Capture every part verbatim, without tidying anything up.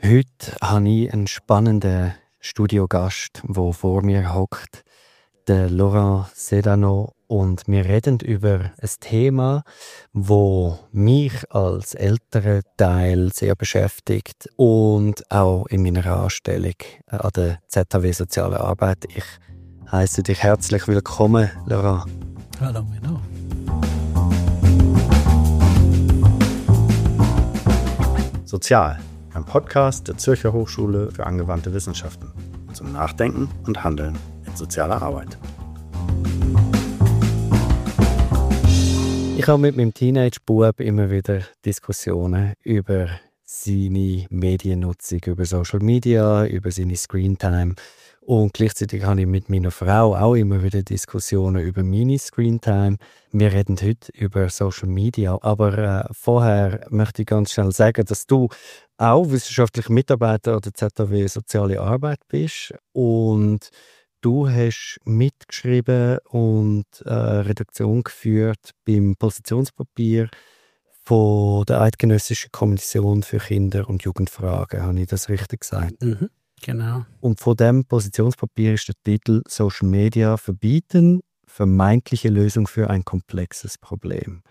Heute habe ich einen spannenden Studiogast, der vor mir hockt, der Laurent Sedano. Und wir reden über ein Thema, das mich als älterer Teil sehr beschäftigt und auch in meiner Anstellung an der Z H W Soziale Arbeit. Ich heiße dich herzlich willkommen, Laurent. Hallo, genau. Sozial, ein Podcast der Zürcher Hochschule für angewandte Wissenschaften zum Nachdenken und Handeln in sozialer Arbeit. Ich habe mit meinem Teenage-Bub immer wieder Diskussionen über seine Mediennutzung, über Social Media, über seine Screentime. Und gleichzeitig habe ich mit meiner Frau auch immer wieder Diskussionen über meine Screentime. Wir reden heute über Social Media, aber äh, vorher möchte ich ganz schnell sagen, dass du auch wissenschaftlicher Mitarbeiter an der Z H W Soziale Arbeit bist und du hast mitgeschrieben und äh, Redaktion geführt beim Positionspapier von der Eidgenössischen Kommission für Kinder- und Jugendfragen. Habe ich das richtig gesagt? Mhm, genau. Und von diesem Positionspapier ist der Titel «Social Media verbieten, vermeintliche Lösung für ein komplexes Problem».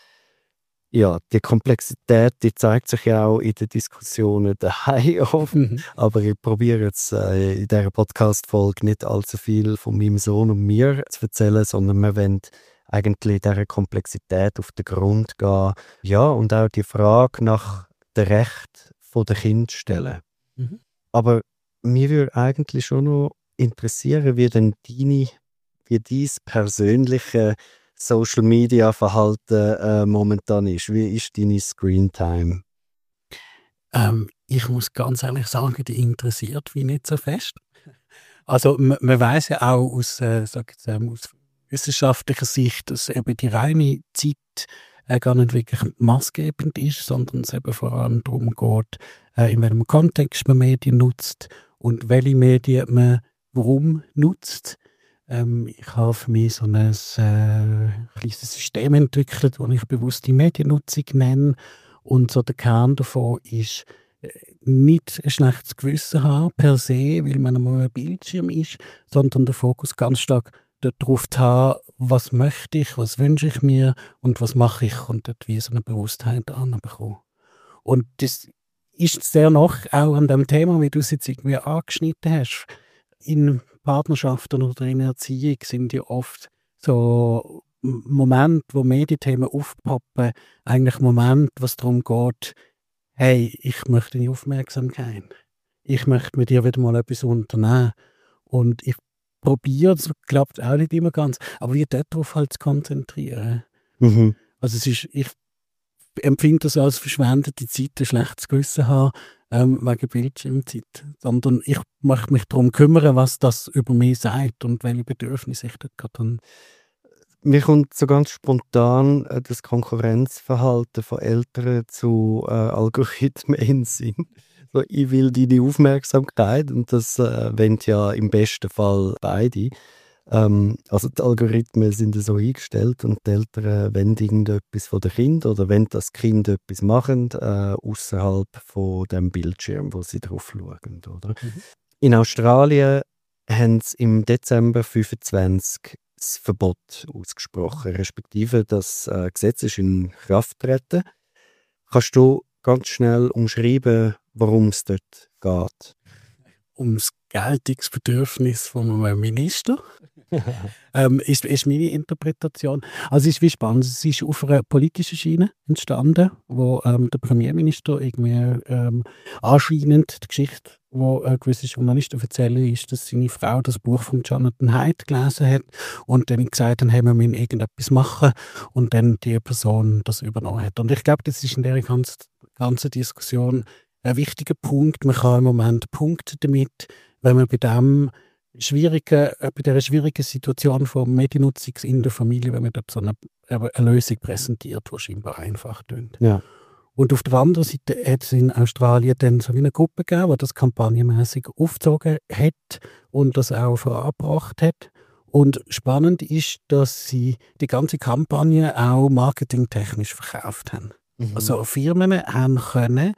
Ja, die Komplexität, die zeigt sich ja auch in den Diskussionen daheim oft. Mhm. Aber ich probiere jetzt äh, in dieser Podcast-Folge nicht allzu viel von meinem Sohn und mir zu erzählen, sondern wir wollen eigentlich dieser Komplexität auf den Grund gehen. Ja, und auch die Frage nach dem Recht der Kinder stellen. Mhm. Aber mich würde eigentlich schon noch interessieren, wie denn deine, wie dein persönliche Social Media Verhalten äh, momentan ist. Wie ist deine Screentime? Ähm, ich muss ganz ehrlich sagen, die interessiert mich nicht so fest. Also man, man weiß ja auch aus, äh, sag jetzt, ähm, aus wissenschaftlicher Sicht, dass eben die reine Zeit äh, gar nicht wirklich maßgebend ist, sondern es eben vor allem darum geht, äh, in welchem Kontext man Medien nutzt und welche Medien man warum nutzt. Ähm, ich habe für mich so ein äh, kleines System entwickelt, das ich bewusst die Mediennutzung nenne. Und so der Kern davon ist, äh, nicht ein schlechtes Gewissen haben per se, weil man einmal ein Bildschirm ist, sondern der Fokus ganz stark darauf zu haben, was möchte ich, was wünsche ich mir und was mache ich, und dort wie so eine Bewusstheit anbekommen. Und das ist sehr noch auch an dem Thema, wie du es jetzt irgendwie angeschnitten hast. In Partnerschaften oder in Erziehung sind ja oft so Momente, wo Medienthemen aufpoppen, eigentlich Momente, wo es darum geht, hey, ich möchte deine Aufmerksamkeit. Ich möchte mit dir wieder mal etwas unternehmen. Und ich probiere, es klappt auch nicht immer ganz, aber ich darauf halt zu konzentrieren. Mhm. Also es ist, ich empfinde das als verschwendete Zeit, ein schlechtes Gewissen haben, ähm, wegen Bildschirmzeit. Sondern ich möchte mich darum kümmern, was das über mich sagt und welche Bedürfnisse ich dort gerade habe. Mir kommt so ganz spontan äh, das Konkurrenzverhalten von Eltern zu äh, Algorithmen in den Sinn. So, ich will deine Aufmerksamkeit und das äh, wollen ja im besten Fall beide. Ähm, also die Algorithmen sind so eingestellt und die Eltern wollen irgendetwas von den Kindern oder wollen, dass die Kinder etwas machen, äh, außerhalb von dem Bildschirm, wo sie drauf schauen. Oder? Mhm. In Australien haben sie im Dezember fünfundzwanzig das Verbot ausgesprochen, respektive das äh, Gesetz ist in Kraft getreten. Kannst du ganz schnell umschreiben, worum es dort geht? Ums Geltungsbedürfnis von einem Minister. ähm, ist, ist meine Interpretation. Also es ist wie spannend. Es ist auf einer politischen Schiene entstanden, wo ähm, der Premierminister irgendwie ähm, anscheinend die Geschichte, wo äh, gewisse Journalisten erzählen, ist, dass seine Frau das Buch von Jonathan Haidt gelesen hat und dann gesagt hat, hey, wir müssen irgendetwas machen, und dann die Person das übernommen hat. Und ich glaube, das ist in der ganzen, ganzen Diskussion ein wichtiger Punkt. Man kann im Moment punkten damit, wenn man bei dem schwierigen, bei dieser schwierigen Situation von Mediennutzung in der Familie, wenn man dort so eine, eine Lösung präsentiert, die scheinbar einfach tönt. Ja. Und auf der anderen Seite hat es in Australien dann so eine Gruppe gegeben, die das kampagnenmässig aufgezogen hat und das auch vorangebracht hat. Und spannend ist, dass sie die ganze Kampagne auch marketingtechnisch verkauft haben. Mhm. Also Firmen haben können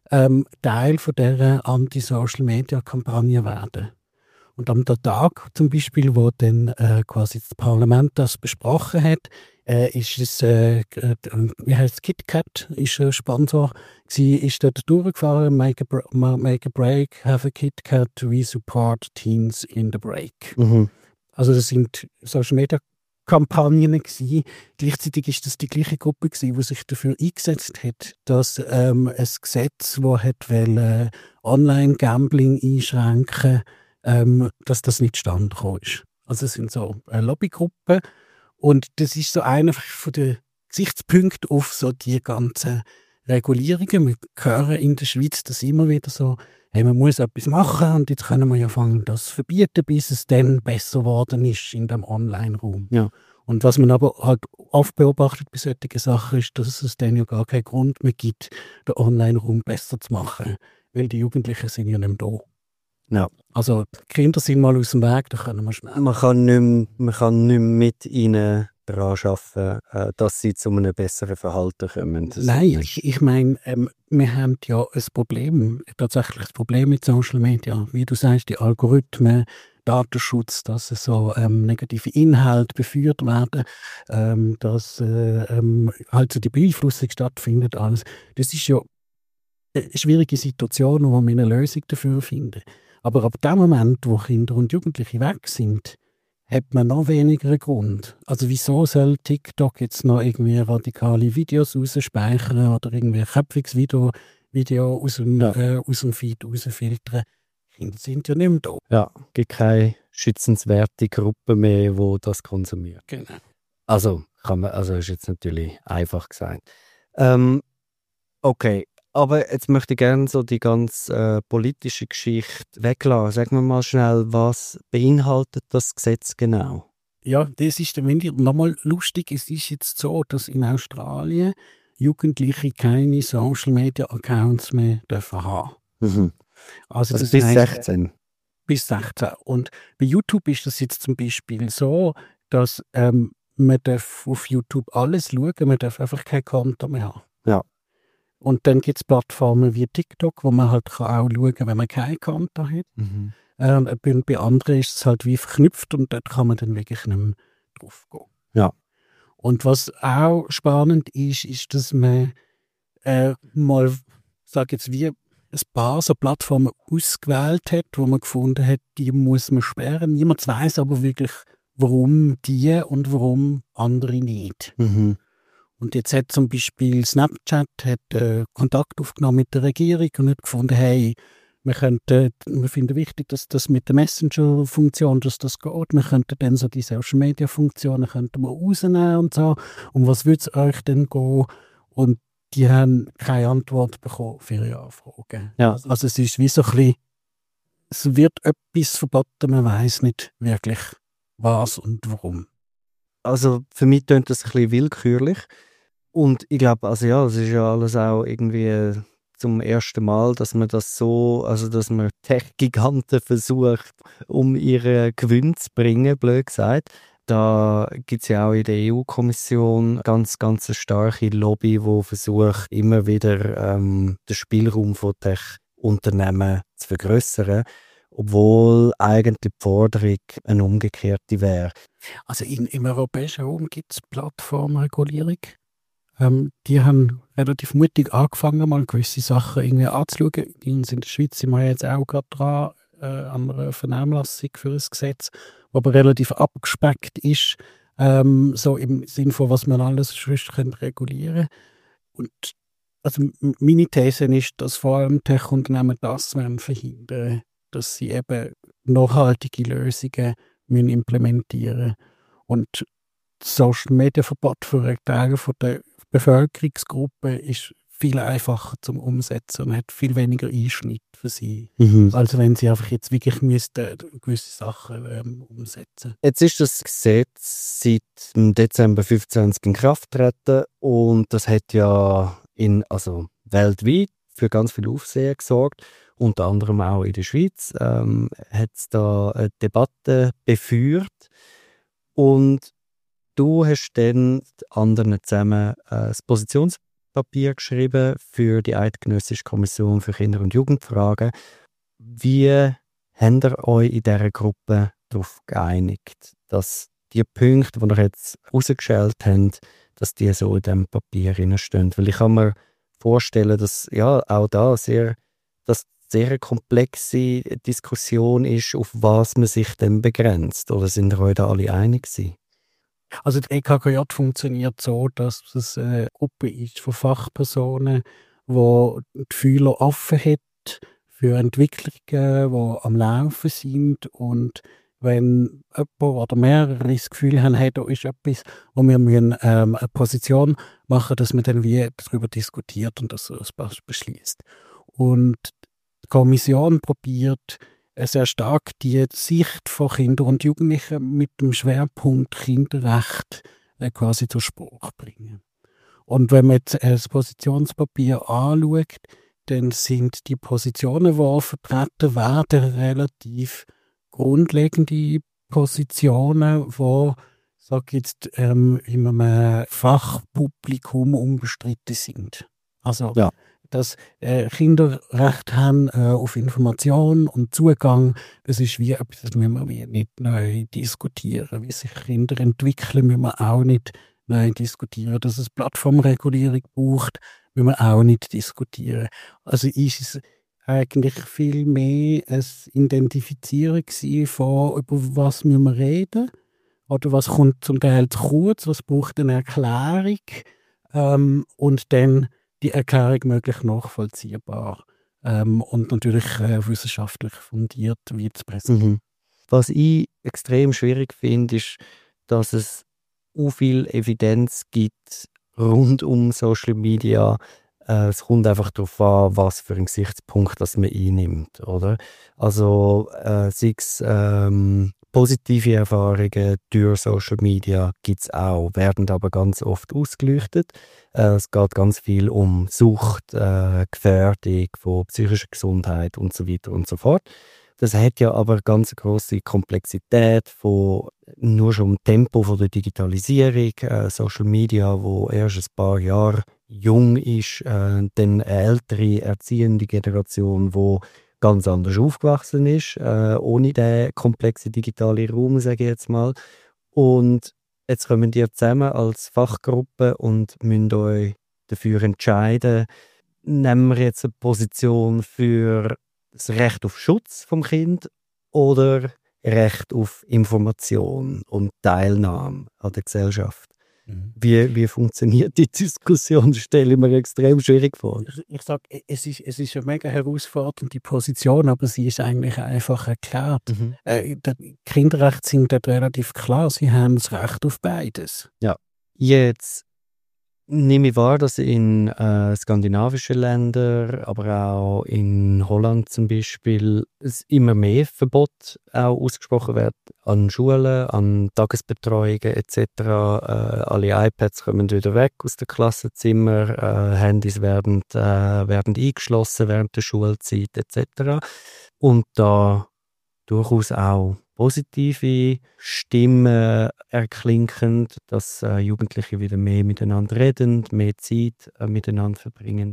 ähm, Teil von dieser Anti-Social-Media-Kampagne werden. Und am Tag zum Beispiel, wo dann äh, quasi das Parlament das besprochen hat, äh, ist es, äh, wie heißt es, KitKat ist ein Sponsor, gewesen, ist dort durchgefahren, make a, make a break, have a KitKat, we support teens in the break. Mhm. Also das sind Social-Media-Kampagnen gewesen. Gleichzeitig ist das die gleiche Gruppe gewesen, die sich dafür eingesetzt hat, dass ähm, ein Gesetz, das hat wollte, Online-Gambling einschränken, ähm, dass das nicht zustande gekommen ist. Also es sind so äh, Lobbygruppen und das ist so einer von den Gesichtspunkten auf so die ganzen Regulierungen. Wir hören in der Schweiz das immer wieder so, hey, man muss etwas machen und jetzt können wir ja fangen, das zu verbieten, bis es dann besser geworden ist in dem Online-Raum. Ja. Und was man aber halt oft beobachtet bei solchen Sachen ist, dass es dann ja gar keinen Grund mehr gibt, den Online-Raum besser zu machen, weil die Jugendlichen sind ja nicht mehr da. Ja. Also die Kinder sind mal aus dem Weg, da können wir schnell. Man kann nicht mehr, man kann nicht mehr mit ihnen daran arbeiten, äh, dass sie zu einem besseren Verhalten kommen. Das Nein, ich, ich meine, ähm, wir haben ja ein Problem, tatsächlich ein Problem mit Social Media. Wie du sagst, die Algorithmen, Datenschutz, dass so ähm, negative Inhalte beführt werden, ähm, dass äh, ähm, halt so die Beeinflussung stattfindet, alles. Das ist ja eine schwierige Situation, wo wir eine Lösung dafür finden. Aber ab dem Moment, wo Kinder und Jugendliche weg sind, hat man noch weniger Grund. Also wieso soll TikTok jetzt noch irgendwie radikale Videos rausspeichern oder irgendwie ein Köpfungsvideo Video aus dem, Ja. äh, aus dem Feed rausfiltern? Kinder sind ja nicht mehr da. Ja, es gibt keine schützenswerte Gruppe mehr, die das konsumiert. Genau. Also, kann man, also ist jetzt natürlich einfach gesagt. Ähm, okay, aber jetzt möchte ich gerne so die ganze äh, politische Geschichte weglassen. Sagen wir mal schnell, was beinhaltet das Gesetz genau? Ja, das ist dann nochmal lustig. Es ist jetzt so, dass in Australien Jugendliche keine Social-Media-Accounts mehr dürfen haben. Mhm. Also, Also das bis heisst, sechzehn. Bis sechzehn. Und bei YouTube ist das jetzt zum Beispiel so, dass ähm, man darf auf YouTube alles schauen, man darf einfach kein Konto mehr haben. Ja. Und dann gibt es Plattformen wie TikTok, wo man halt kann auch schauen kann, wenn man kein Konto hat. Mhm. Äh, bei, bei anderen ist es halt wie verknüpft und dort kann man dann wirklich nicht mehr drauf gehen. Ja. Und was auch spannend ist, ist, dass man äh, mal, sag jetzt wie, ein paar so Plattformen ausgewählt hat, wo man gefunden hat, die muss man sperren. Niemand weiß aber wirklich, warum die und warum andere nicht. Mhm. Und jetzt hat zum Beispiel Snapchat hat, äh, Kontakt aufgenommen mit der Regierung und hat gefunden, hey, wir, könnten, wir finden wichtig, dass das mit der Messenger-Funktion, dass das geht. Wir könnten dann so die Social-Media-Funktionen könnten wir rausnehmen und so. Um was würde es euch denn gehen? Und die haben keine Antwort bekommen für ihre Anfragen. Ja. Also es ist wie so ein bisschen, es wird etwas verboten, man weiß nicht wirklich was und warum. Also für mich klingt das ein bisschen willkürlich. Und ich glaube, also ja, es ist ja alles auch irgendwie zum ersten Mal, dass man das so, also dass man Tech-Giganten versucht, um ihre Gewinn zu bringen, blöd gesagt. Da gibt es ja auch in der E U-Kommission ganz, ganz eine starke Lobby, die versucht, immer wieder ähm, den Spielraum von Tech-Unternehmen zu vergrössern, obwohl eigentlich die Forderung eine umgekehrte wäre. Also in, im europäischen Raum gibt es Plattformregulierung. Ähm, die haben relativ mutig angefangen, mal gewisse Sachen irgendwie anzuschauen. In der Schweiz sind wir jetzt auch gerade dran äh, an einer Vernehmlassung für ein Gesetz, das aber relativ abgespeckt ist, ähm, so im Sinne von, was man alles sonst regulieren können. Und also m- meine These ist, dass vor allem Tech-Unternehmen das werden verhindern, dass sie eben nachhaltige Lösungen müssen implementieren. Und das Social-Media-Verbot für einen Teil von der Bevölkerungsgruppe ist viel einfacher zum Umsetzen und hat viel weniger Einschnitt für sie. Mhm. Also wenn sie einfach jetzt wirklich müssten gewisse Sachen ähm, umsetzen. Jetzt ist das Gesetz seit dem Dezember fünfzwanzig in Kraft getreten und das hat ja in, also weltweit für ganz viel Aufsehen gesorgt. Unter anderem auch in der Schweiz ähm, hat es da eine Debatte befeuert und du hast dann mit anderen zusammen äh, das Positionspapier Papier geschrieben für die Eidgenössische Kommission für Kinder- und Jugendfragen. Wie habt ihr euch in dieser Gruppe darauf geeinigt, dass die Punkte, die ihr jetzt herausgestellt habt, dass die so in diesem Papier stehen? Weil ich kann mir vorstellen, dass ja auch da sehr, dass sehr eine komplexe Diskussion ist, auf was man sich dann begrenzt. Oder sind ihr euch da alle einig gewesen? Also die E K K J funktioniert so, dass es eine Gruppe ist von Fachpersonen, die die Fühler offen hat für Entwicklungen, die am Laufen sind. Und wenn jemand oder mehrere das Gefühl haben, hey, da ist etwas, wo wir müssen, ähm, eine Position machen, dass man dann wie darüber diskutiert und das beschließt. Und die Kommission probiert sehr stark die Sicht von Kindern und Jugendlichen mit dem Schwerpunkt Kinderrecht äh, quasi zur Sprache bringen. Und wenn man jetzt das Positionspapier anschaut, dann sind die Positionen, die vertreten werden, relativ grundlegende Positionen, die, sag ich jetzt, ähm, in einem Fachpublikum unbestritten sind. Also, ja. dass äh, Kinderrecht haben äh, auf Information und Zugang, das ist wie etwas, das müssen wir nicht neu diskutieren. Wie sich Kinder entwickeln, müssen wir auch nicht neu diskutieren. Dass es Plattformregulierung braucht, müssen wir auch nicht diskutieren. Also ist es eigentlich viel mehr ein Identifizieren von, über was müssen wir reden, oder was kommt zum Teil zu kurz, was braucht eine Erklärung, ähm, und dann die Erklärung möglichst nachvollziehbar ähm, und natürlich äh, wissenschaftlich fundiert wie zu präsentieren. Mhm. Was ich extrem schwierig finde, ist, dass es so viel Evidenz gibt rund um Social Media. Äh, es kommt einfach darauf an, was für einen Gesichtspunkt das man einnimmt, oder? Also äh, sei es ähm, positive Erfahrungen durch Social Media gibt es auch, werden aber ganz oft ausgeleuchtet. Äh, es geht ganz viel um Sucht, äh, Gefährdung von psychischer Gesundheit und so weiter und so fort. Das hat ja aber ganz große Komplexität von nur schon dem Tempo von der Digitalisierung, äh, Social Media, wo erst ein paar Jahre jung ist, äh, dann eine ältere, erziehende Generation, wo ganz anders aufgewachsen ist, äh, ohne den komplexen digitalen Raum, sage ich jetzt mal. Und jetzt kommen die zusammen als Fachgruppe und müsst euch dafür entscheiden, nehmen wir jetzt eine Position für das Recht auf Schutz vom Kind oder Recht auf Information und Teilnahme an der Gesellschaft. Mhm. Wie, wie funktioniert die Diskussion? Das stelle ich mir extrem schwierig vor. Ich, ich sage, es ist, es ist eine mega herausfordernde Position, aber sie ist eigentlich einfach erklärt. Mhm. Äh, die Kinderrechte sind dort relativ klar, sie haben das Recht auf beides. Ja, jetzt nehme ich wahr, dass in äh, skandinavischen Ländern, aber auch in Holland zum Beispiel, es immer mehr Verbot auch ausgesprochen wird an Schulen, an Tagesbetreuungen et cetera. Äh, alle iPads kommen wieder weg aus den Klassenzimmern, äh, Handys werden, äh, werden eingeschlossen während der Schulzeit et cetera. Und da durchaus auch positive Stimmen erklingen, dass äh, Jugendliche wieder mehr miteinander reden, mehr Zeit äh, miteinander verbringen.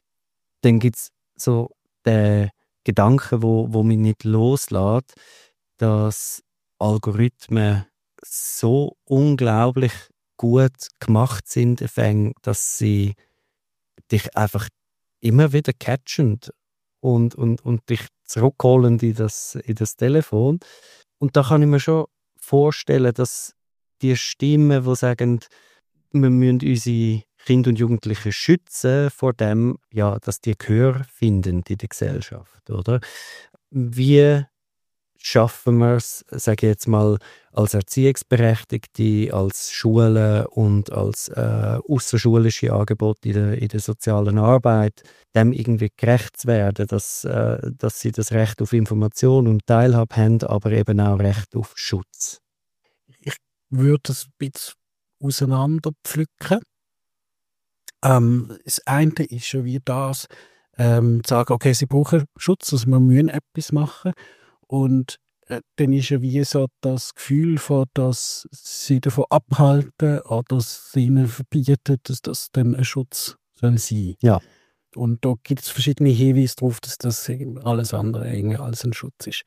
Dann gibt es so den Gedanken, wo, wo mich nicht loslässt, dass Algorithmen so unglaublich gut gemacht sind, dass sie dich einfach immer wieder catchen und, und, und dich zurückholen in das, in das Telefon. Und da kann ich mir schon vorstellen, dass die Stimmen, die sagen, wir müssen unsere Kinder und Jugendlichen schützen vor dem, ja, dass die Gehör finden in der Gesellschaft, oder? Wie schaffen wir es, sage ich jetzt mal, als Erziehungsberechtigte, als Schulen und als äh, außerschulische Angebote in der, in der sozialen Arbeit, dem irgendwie gerecht zu werden, dass, äh, dass sie das Recht auf Information und Teilhabe haben, aber eben auch Recht auf Schutz. Ich würde das ein bisschen auseinanderpflücken. Ähm, das eine ist schon wie das, ähm, zu sagen, okay, sie brauchen Schutz, also wir müssen etwas machen. Und äh, dann ist ja wie so das Gefühl, von, dass sie davon abhalten oder sie ihnen verbieten, dass das dann ein Schutz soll sein. Ja. Und da gibt es verschiedene Hinweise darauf, dass das alles andere irgendwie alles ein Schutz ist.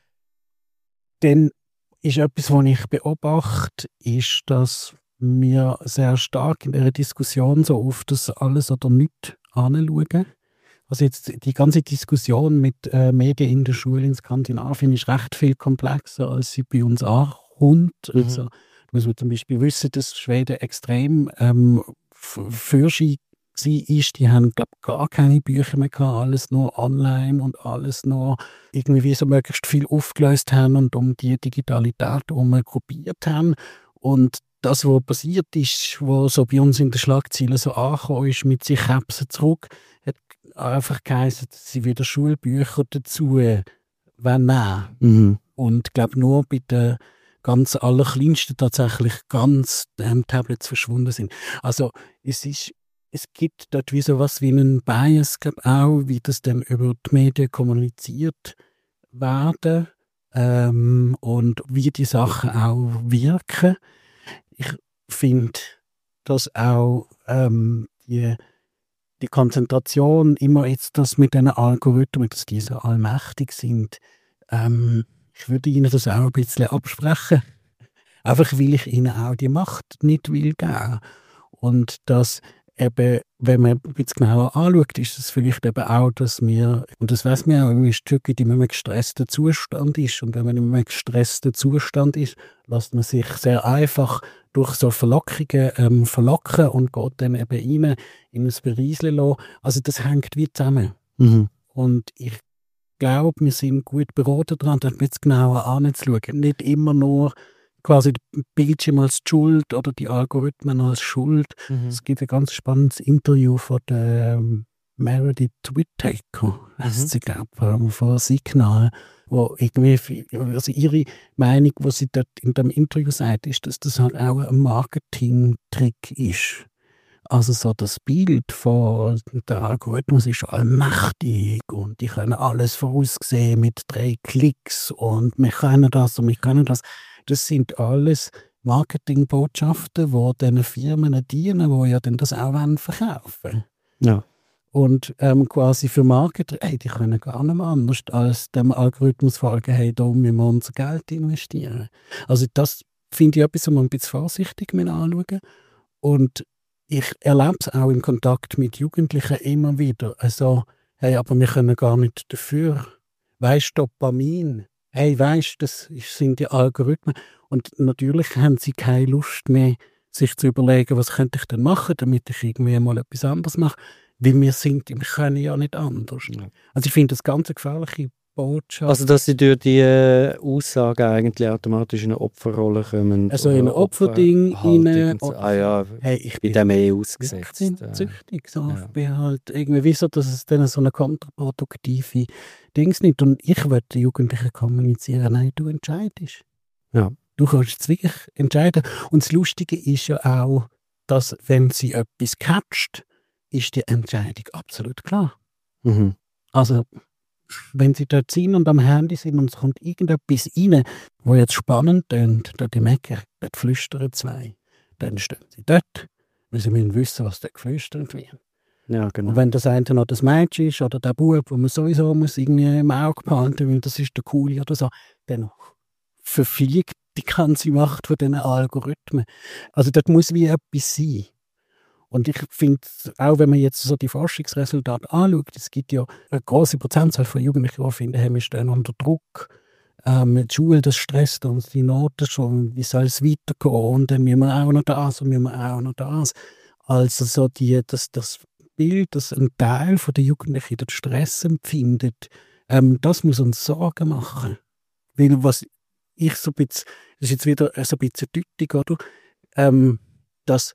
Dann ist etwas, was ich beobachte, ist, dass wir sehr stark in dieser Diskussion so auf das alles oder nichts anschauen. Also jetzt die ganze Diskussion mit äh, Medien in der Schule in Skandinavien ist recht viel komplexer, als sie bei uns ankommt. Mhm. Also, da muss man zum Beispiel wissen, dass Schweden extrem ähm, fürschig ist. Die haben, glaube ich, gar keine Bücher mehr gehabt, alles nur online und alles nur irgendwie so möglichst viel aufgelöst haben und um die Digitalität herum gruppiert haben. Und das, was passiert ist, was so bei uns in den Schlagzeilen so angekommen ist, mit sich Käpsen zurück, hat einfach geheißen, dass sie wieder Schulbücher dazu nehmen. Mhm. Und ich glaube, nur bei den ganz allerkleinsten tatsächlich ganz ähm, Tablets verschwunden sind. Also es ist, es gibt dort wie so was wie einen Bias, glaube ich, auch, wie das dann über die Medien kommuniziert werden ähm, und wie die Sachen auch wirken. Ich finde, dass auch ähm, die, die Konzentration immer jetzt, dass mit diesen Algorithmen, dass die so allmächtig sind, ähm, ich würde ihnen das auch ein bisschen absprechen. Einfach weil ich ihnen auch die Macht nicht will geben. Und dass eben, wenn man ein bisschen genauer anschaut, ist es vielleicht eben auch, dass wir, und das weiss man auch, wenn man ein Stück in einem gestressten Zustand ist. Und wenn man in einem gestressten Zustand ist, lässt man sich sehr einfach durch so Verlockungen ähm, verlocken und geht dann eben rein in ein Berieseln lassen. Also das hängt wie zusammen. Mhm. Und ich glaube, wir sind gut beraten daran, das jetzt genauer anzuschauen. Nicht immer nur quasi der Bildschirm als Schuld oder die Algorithmen als Schuld. Mhm. Es gibt ein ganz spannendes Interview von der ähm, Meredith Whittaker, heißt mhm. sie, glaube ich, von Signal, wo irgendwie, also ihre Meinung, was sie dort in dem Interview sagt, ist, dass das halt auch ein Marketing-Trick ist. Also so das Bild von der Algorithmus ist allmächtig und die können alles voraussehen mit drei Klicks und wir können das und wir können das. Das sind alles Marketingbotschaften, die diesen Firmen dienen, die ja dann das auch verkaufen. Ja. Und ähm, quasi für Marketer, hey, die können gar nicht mehr anders als dem Algorithmus folgen, hey, da müssen wir unser Geld investieren. Also das finde ich etwas, was man ein bisschen vorsichtig anschauen. Und ich erlebe es auch im Kontakt mit Jugendlichen immer wieder. Also, hey, aber wir können gar nicht dafür. Weißt du, Dopamin? Hey, weißt du, das sind die Algorithmen. Und natürlich haben sie keine Lust mehr, sich zu überlegen, was könnte ich denn machen, damit ich irgendwie mal etwas anderes mache. Weil wir sind, wir können ja nicht anders. Ja. Also ich finde das ganz eine gefährliche Botschaft. Also dass sie durch die äh, Aussagen eigentlich automatisch in eine Opferrolle kommen. Also in ein Opferding rein. So. Ah ja, hey, ich bin dem eh ausgesetzt. Ich bin süchtig. So. Ja. Ich bin halt irgendwie wieso, dass es dann so eine kontraproduktive Dings nicht. Und ich würde den Jugendlichen kommunizieren, nein, du entscheidest. Ja. Du kannst es wirklich entscheiden. Und das Lustige ist ja auch, dass wenn sie etwas catcht, ist die Entscheidung absolut klar. Mhm. Also wenn sie dort sind und am Handy sind und es kommt irgendetwas rein, wo jetzt spannend tönt, dort im Ecke, dort flüstern zwei. Dann stehen sie dort, weil sie müssen wissen, was dort geflüstert wird. Ja, genau. Und wenn das eine noch das Mädchen ist oder der Bub, wo man sowieso muss irgendwie im Auge behalten, weil das ist der Coole oder so, dann verfliegt die ganze Macht von diesen Algorithmen. Also dort muss wie etwas sein. Und ich finde, auch wenn man jetzt so die Forschungsresultate anschaut, es gibt ja eine große Prozentzahl von Jugendlichen, die finden, hey, wir stehen unter Druck. Ähm, die Schule, das stresst uns, die Noten schon, wie soll es weitergehen? Und dann müssen wir auch noch das und müssen wir auch noch das. Also so die, das, das Bild, dass ein Teil der Jugendlichen den Stress empfindet, ähm, das muss uns Sorgen machen. Weil was ich so ein bisschen, das ist jetzt wieder so ein bisschen deutlich, oder? Ähm, dass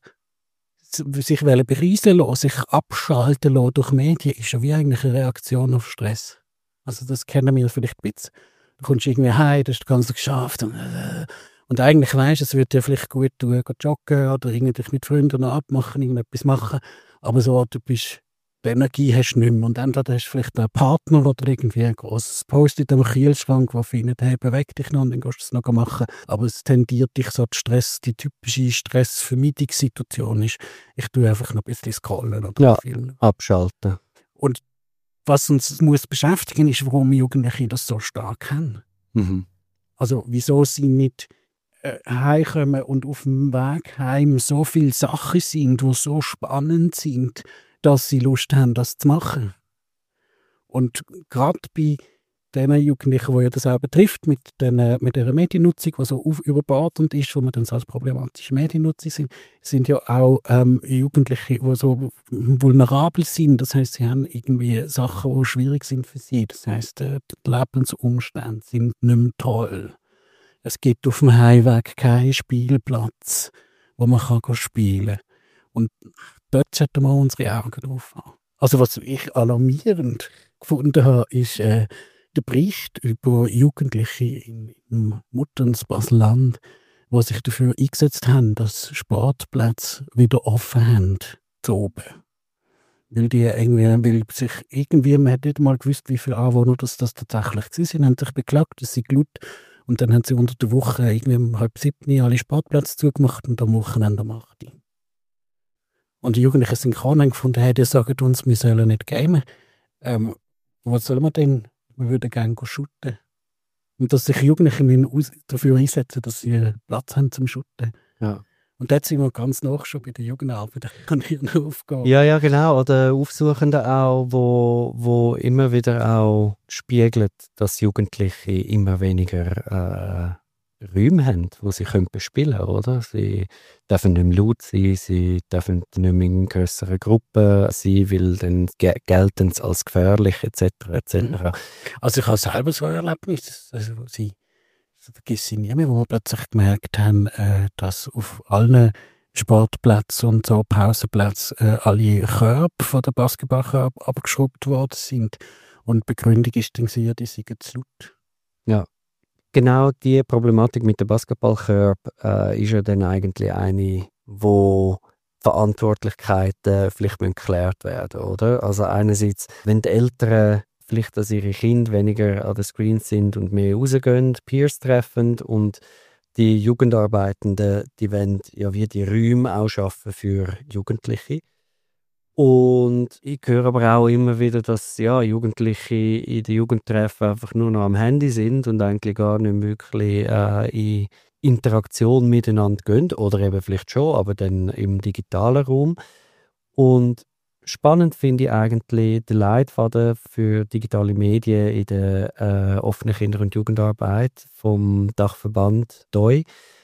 sich berieseln lassen, sich abschalten lassen durch Medien, ist ja wie eigentlich eine Reaktion auf Stress. Also das kennen wir vielleicht ein bisschen. Du kommst irgendwie heim, du hast das Ganze geschafft und, äh, und eigentlich weisst du, es wird dir vielleicht gut tun, joggen oder irgendwie dich mit Freunden noch abmachen, irgendetwas machen, aber so, du bist die Energie hast du nicht mehr. Und entweder hast du vielleicht einen Partner oder irgendwie ein grosses Post-it am Kühlschrank, wo findet, hey, beweg dich noch und dann gehst du es noch machen. Aber es tendiert dich so, die Stress, die typische Stressvermeidungssituation ist, ich tue einfach noch ein bisschen scrollen oder Ja, filmen. abschalten. Und was uns muss beschäftigen ist, warum Jugendliche das so stark haben. Mhm. Also wieso sie nicht äh, heimkommen und auf dem Weg heim so viele Sachen sind, die so spannend sind, dass sie Lust haben, das zu machen. Und gerade bei den Jugendlichen, die ja das auch betrifft, mit, den, mit der Mediennutzung, die so auf, überbordend ist, wo man dann so als problematische Mediennutzung sind, sind ja auch ähm, Jugendliche, die so vulnerabel sind. Das heisst, sie haben irgendwie Sachen, die schwierig sind für sie. Das heisst, äh, die Lebensumstände sind nicht mehr toll. Es gibt auf dem Heimweg keinen Spielplatz, wo man kann spielen kann. Und dort sollten wir unsere Augen drauf haben. Also was ich alarmierend gefunden habe, ist äh, der Bericht über Jugendliche in, in Mutterns Basel-Land, die sich dafür eingesetzt haben, dass Sportplätze wieder offen haben zu oben. Weil die irgendwie, weil sich irgendwie, man hat nicht mal gewusst, wie viele Anwohner das, das tatsächlich waren. Sie haben sich beklagt, dass sie laut. Und dann haben sie unter der Woche irgendwie um halb sieben alle Sportplätze zugemacht und am Wochenende um acht. Und die Jugendlichen sind Kanon gefunden, hey, die sagen uns, wir sollen nicht gamen. Ähm, was sollen wir denn? Wir würden gerne shooten. Und dass sich Jugendliche dafür einsetzen, dass sie Platz haben zum Shooten. Ja. Und dort sind wir ganz nach schon bei der Jugendarbeit an ihren Aufgaben. Ja, ja, genau. Oder Aufsuchende auch, wo, wo immer wieder auch spiegelt, dass Jugendliche immer weniger äh, Räume haben, wo sie können bespielen können, oder? Sie dürfen nicht mehr laut sein, sie dürfen nicht mehr in grösseren Gruppen sein, weil dann ge- gelten sie als gefährlich, et cetera et cetera. Also ich habe selber so ein Erlebnis, also sie das vergesse ich nie mehr, wo wir plötzlich gemerkt haben, äh, dass auf allen Sportplätzen und so Pausenplätzen äh, alle Körbe von der Basketballkörbe abgeschraubt worden sind. Und die Begründung ist dann, die sind zu laut. Ja. Genau die Problematik mit dem Basketballkorb äh, ist ja dann eigentlich eine, wo Verantwortlichkeiten vielleicht geklärt werden, oder? Also einerseits, wenn die Eltern vielleicht, dass ihre Kinder weniger an den Screens sind und mehr rausgehen, Peers treffen und die Jugendarbeitenden, die wollen ja wie die Räume auch schaffen für Jugendliche. Und ich höre aber auch immer wieder, dass ja, Jugendliche in den Jugendtreffen einfach nur noch am Handy sind und eigentlich gar nicht wirklich äh, in Interaktion miteinander gehen. Oder eben vielleicht schon, aber dann im digitalen Raum. Und spannend finde ich eigentlich den Leitfaden für digitale Medien in der äh, offenen Kinder- und Jugendarbeit vom Dachverband D O I,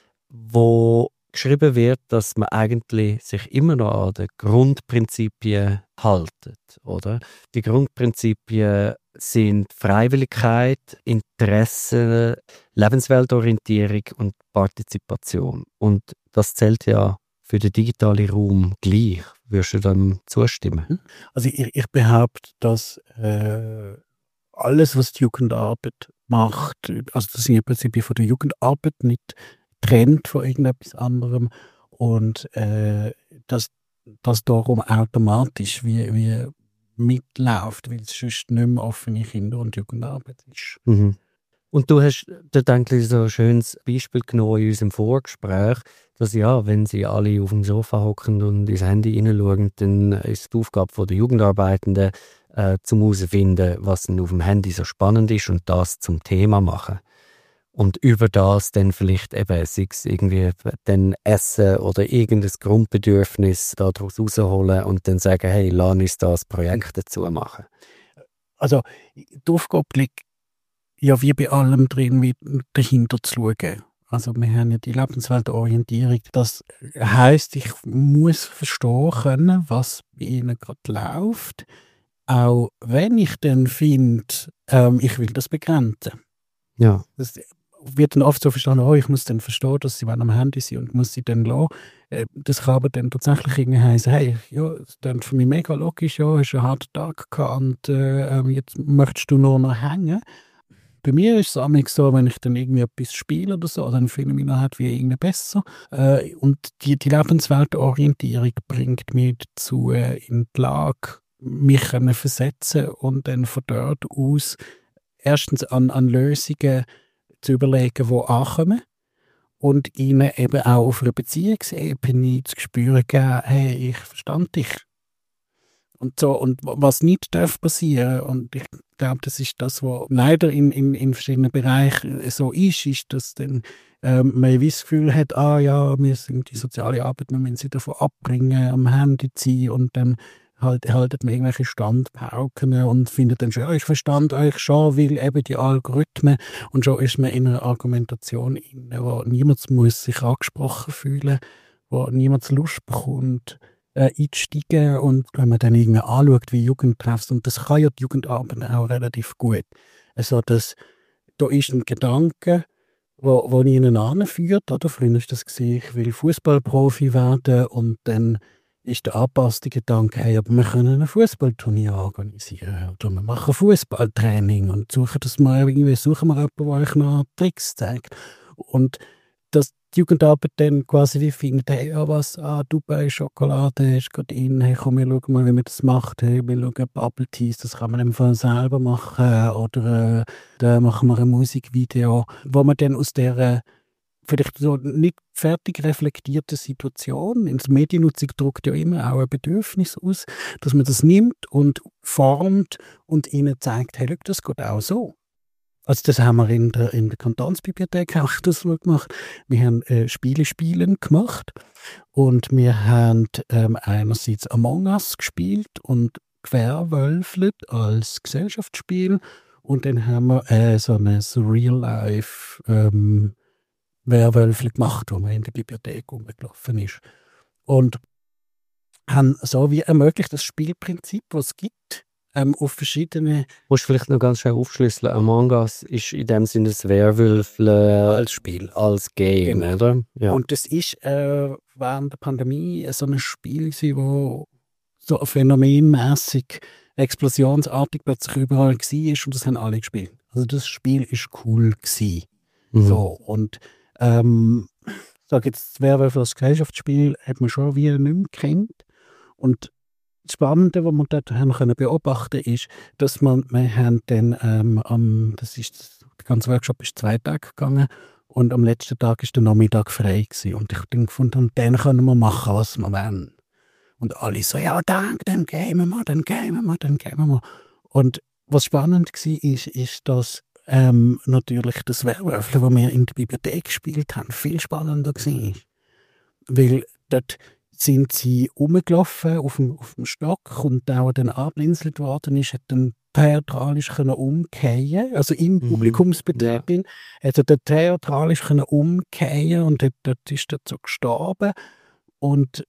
wo geschrieben wird, dass man eigentlich sich immer noch an den Grundprinzipien haltet, oder? Die Grundprinzipien sind Freiwilligkeit, Interesse, Lebensweltorientierung und Partizipation. Und das zählt ja für den digitalen Raum gleich. Würdest du dem zustimmen? Also ich, ich behaupte, dass äh, alles, was die Jugendarbeit macht, also das sind im Prinzip von der Jugendarbeit nicht trennt von irgendetwas anderem und äh, dass das darum automatisch wie, wie mitläuft, weil es sonst nicht mehr offene Kinder- und Jugendarbeit ist. Mhm. Und du hast dort eigentlich so ein schönes Beispiel genommen in unserem Vorgespräch, dass ja, wenn sie alle auf dem Sofa hocken und ins Handy hineinschauen, dann ist die Aufgabe der Jugendarbeitenden, äh, zum herauszufinden, was denn auf dem Handy so spannend ist und das zum Thema machen. Und über das dann vielleicht eben, sei es irgendwie dann Essen oder irgendein Grundbedürfnis daraus rausholen und dann sagen, hey, lass uns das Projekt dazu machen. Also die Aufgabe liegt ja wie bei allem drin, wie dahinter zu schauen. Also wir haben ja die Lebensweltorientierung. Das heisst, ich muss verstehen können, was bei ihnen gerade läuft. Auch wenn ich dann finde, ähm, ich will das begrenzen. Ja. Das wird dann oft so verstanden, oh, ich muss dann verstehen, dass sie am Handy sind und muss sie dann lassen. Das kann aber dann tatsächlich irgendwie heißen, hey, ja, das ist für mich mega logisch, ja, hast einen harten Tag gehabt und äh, jetzt möchtest du nur noch hängen. Bei mir ist es manchmal so, wenn ich dann irgendwie etwas spiele oder so, dann fühle ich mich nachher wie irgendwie besser. Äh, und die, die Lebensweltorientierung bringt mich dazu, äh, in die Lage, mich können versetzen und dann von dort aus erstens an, an Lösungen zu überlegen, die ankommen und ihnen eben auch auf einer Beziehungsebene zu spüren geben, hey, ich verstand dich. Und so, und was nicht darf passieren, und ich glaube, das ist das, was leider in, in, in verschiedenen Bereichen so ist, ist, dass dann ähm, man das Gefühl hat, ah ja, wir sind die soziale Arbeit, wir müssen sie davon abbringen, am Handy ziehen und dann halt, haltet man irgendwelche Standpauken und findet dann schon, ja, ich verstand euch schon, weil eben die Algorithmen, und schon ist man in einer Argumentation inne, wo niemand muss sich angesprochen fühlen, wo niemand Lust bekommt, Äh, einsteigen, und wenn man dann irgendwie anschaut, wie Jugendtreffs, und das kann ja die Jugendarbeit auch relativ gut. Also das, da ist ein Gedanke, wo, wo ihnen anführt, oder? Früher ist das gesehen, ich will Fußballprofi werden, und dann ist der angepasste Gedanke, hey, aber wir können ein Fußballturnier organisieren, oder wir machen Fußballtraining und suchen das mal, irgendwie suchen wir jemanden, der euch noch Tricks zeigt. Und dass die Jugendarbeit dann quasi wie findet, hey, ja was, ah, Dubai Schokolade ist gerade in, hey, komm, wir schauen mal, wie man das macht, hey, wir schauen Bubble Teas, das kann man im Fall selber machen, oder äh, da machen wir ein Musikvideo, wo man dann aus der vielleicht so nicht fertig reflektierten Situation, in der Mediennutzung drückt ja immer auch ein Bedürfnis aus, dass man das nimmt und formt und ihnen zeigt, hey, das geht auch so. Also das haben wir in der, in der Kantonsbibliothek auch das so gemacht. Wir haben äh, Spiele spielen gemacht und wir haben ähm, einerseits Among Us gespielt und Querwölflet als Gesellschaftsspiel, und dann haben wir äh, so ein Real-Life ähm, Werwölflet gemacht, wo man in der Bibliothek rumgelaufen ist. Und haben so wie ermöglicht das Spielprinzip, was es gibt, Ähm, auf verschiedene... Musst du vielleicht noch ganz schnell aufschlüsseln. Among Us ist in dem Sinne das Werwölfle als Spiel. Als Game, genau. Oder? Ja. Und das ist äh, während der Pandemie so ein Spiel, wo so phänomenmässig, explosionsartig plötzlich überall war, und das haben alle gespielt. Also das Spiel war cool gewesen. Mhm. So, und ähm, sag jetzt, das Werwölfe als Gesellschaftsspiel hat man schon wie nicht mehr gekannt. Und das Spannende, was wir dort haben können beobachten, ist, dass man, wir haben dann ähm, am, das ist, der ganze Workshop ist zwei Tage gegangen, und am letzten Tag ist der Nachmittag frei gewesen. Und ich dann gefunden, dann können wir machen, was wir wollen. Und alle so, ja, dann, dann gehen wir mal, dann gehen wir mal, dann gehen wir mal. Und was spannend war, ist, ist, dass ähm, natürlich das Werwölfle, das wir in der Bibliothek gespielt haben, viel spannender war. Weil dort sind sie rumgelaufen auf dem, auf dem Stock, und da, der dann anblinzelt worden ist, hat dann theatralisch können umkehren, also im Mhm. Publikumsbetrieb bin, hat er dann theatralisch können umkehren und hat, dort ist er so gestorben. Und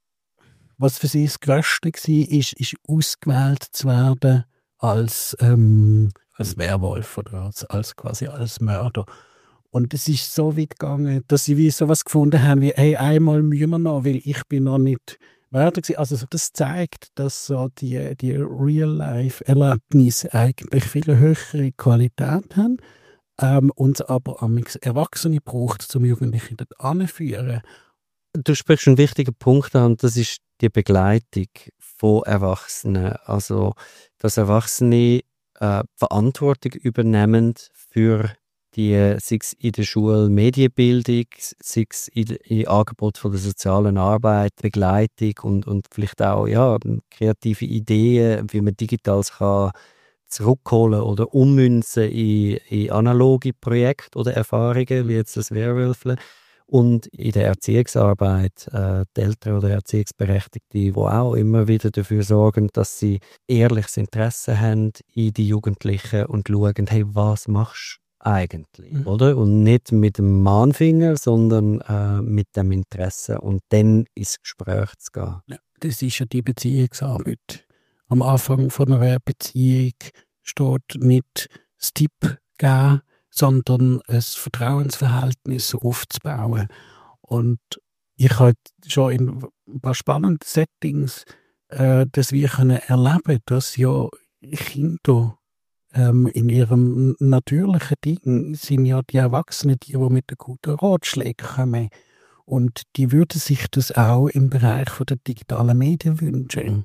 was für sie das Größte war, ist, ist ausgewählt zu werden als, ähm, als Werwolf oder als, als quasi als Mörder. Und es ist so weit gegangen, dass sie wie sowas gefunden haben, wie, hey, einmal müssen wir noch, weil ich bin noch nicht Mörder gewesen. Also das zeigt, dass so die, die Real-Life-Erlebnisse eigentlich viel höhere Qualität haben, ähm, und aber am Erwachsene braucht, um Jugendliche dort anzuführen. Du sprichst einen wichtigen Punkt an, das ist die Begleitung von Erwachsenen. Also, dass Erwachsene äh, Verantwortung übernehmen für die, sei es in der Schule Medienbildung, sei es in, in Angebot von der sozialen Arbeit, Begleitung und, und vielleicht auch ja, kreative Ideen, wie man Digitales kann zurückholen oder ummünzen in, in analoge Projekte oder Erfahrungen, wie jetzt das Werwölfle. Und in der Erziehungsarbeit äh, die Eltern oder Erziehungsberechtigte, die auch immer wieder dafür sorgen, dass sie ehrliches Interesse haben in die Jugendlichen und schauen, hey, was machst du eigentlich? Mhm. Oder? Und nicht mit dem Mahnfinger, sondern äh, mit dem Interesse und dann ins Gespräch zu gehen. Ja, das ist ja die Beziehungsarbeit. Am Anfang von einer Beziehung steht nicht das Tipp geben, sondern ein Vertrauensverhältnis aufzubauen. Und ich habe schon in ein paar spannenden Settings äh, das wir können erleben, dass ja Kinder ähm, in ihrem natürlichen Ding sind ja die Erwachsenen, die, die mit den guten Ratschlägen kommen. Und die würden sich das auch im Bereich von der digitalen Medien wünschen.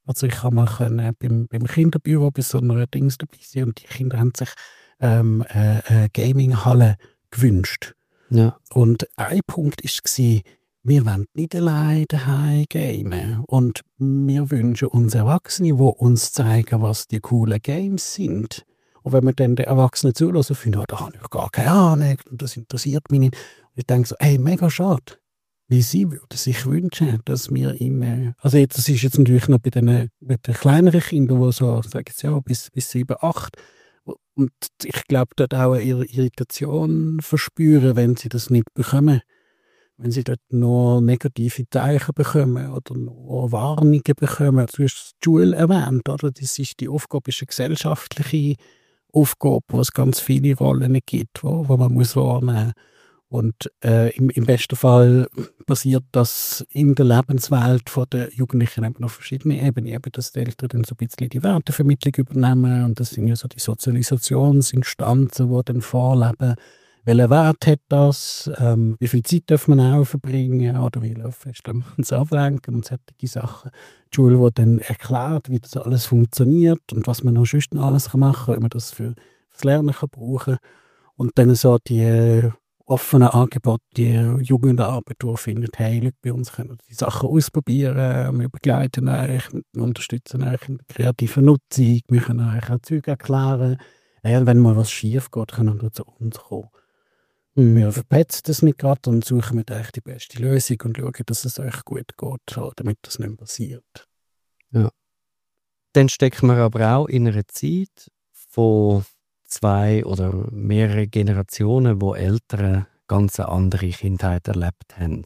Also ich habe mal können beim, beim Kinderbüro bei so einer Dings dabei sein und die Kinder haben sich ähm, äh, eine Gaming-Halle gewünscht. Ja. Und ein Punkt war, wir wollen nicht allein daheim gamen. Und wir wünschen uns Erwachsene, die uns zeigen, was die coolen Games sind. Und wenn wir dann den Erwachsenen zulassen, finden wir, da habe ich gar keine Ahnung, das interessiert mich nicht. Und ich denke so, ey, mega schade. Wie sie würden sich wünschen, dass wir ihnen, also jetzt, das ist jetzt natürlich noch bei den, bei den kleineren Kindern, die so, sagen jetzt ja, bis, bis sieben, acht, und ich glaube, dort auch eine Irritation verspüren, wenn sie das nicht bekommen. Wenn sie dort noch negative Zeichen bekommen oder noch Warnungen bekommen. Du hast die Schule erwähnt, oder? Das ist die Aufgabe, ist eine gesellschaftliche Aufgabe, wo es ganz viele Rollen gibt, wo, wo man muss warnen muss. Und äh, im, im besten Fall passiert das in der Lebenswelt der Jugendlichen eben auf verschiedenen Ebenen. Eben, dass die Eltern dann so ein bisschen die Wertevermittlung übernehmen. Und das sind ja so die Sozialisationsinstanzen, die dann vorleben. Welchen Wert hat das? Ähm, wie viel Zeit darf man auch verbringen? Oder wie fest wir uns ablenken? Und solche Sachen. Die Schule, die dann erklärt, wie das alles funktioniert und was man noch sonst alles machen kann, wie man das für das Lernen kann brauchen kann. Und dann so die äh, offenen Angebote, die Jugendarbeit durchfindet. Hey, Leute, bei uns können die Sachen ausprobieren. Wir begleiten euch, wir unterstützen euch in der kreativen Nutzung. Wir können euch auch Zeug erklären. Ja, wenn mal was schief geht, können wir zu uns kommen. Wir verpetzen das nicht gerade und suchen mit euch die beste Lösung und schauen, dass es euch gut geht, damit das nicht passiert. Ja. Dann stecken wir aber auch in einer Zeit von zwei oder mehrere Generationen, wo Eltern ganz eine andere Kindheit erlebt haben.